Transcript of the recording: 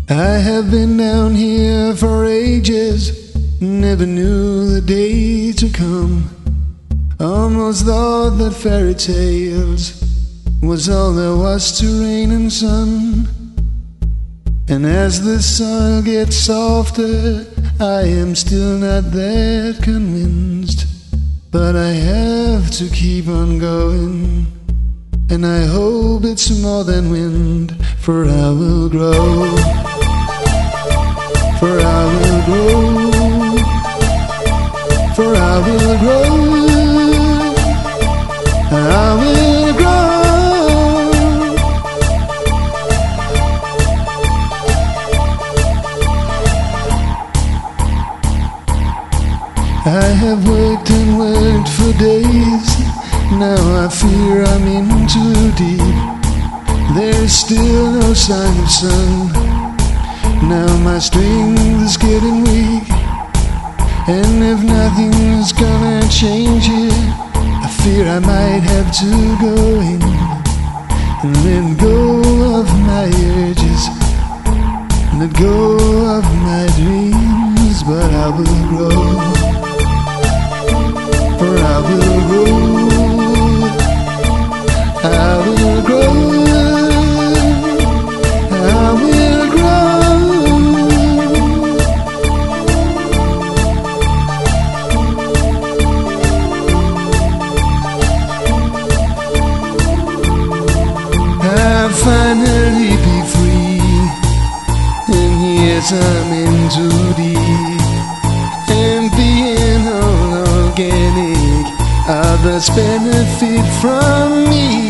I have been down here for ages, never knew the day to come. Almost thought that fairy tales was all there was to rain and sun. And as the soil gets softer, I am still not that convinced. But I have to keep on going, and I hope it's more than wind, for I will grow. For I will grow, for I will grow, I will grow. I have worked and worked for days, now I fear I'm in too deep. There's still no sign of sun, now my strength is getting weak. And if nothing's gonna change it, I fear I might have to go in and let go of my urges, let go of my dreams. But I will grow, for I will grow, I will grow, I will grow. I'll finally be free, and yes, I'm in too deep. And being all organic, others benefit from me.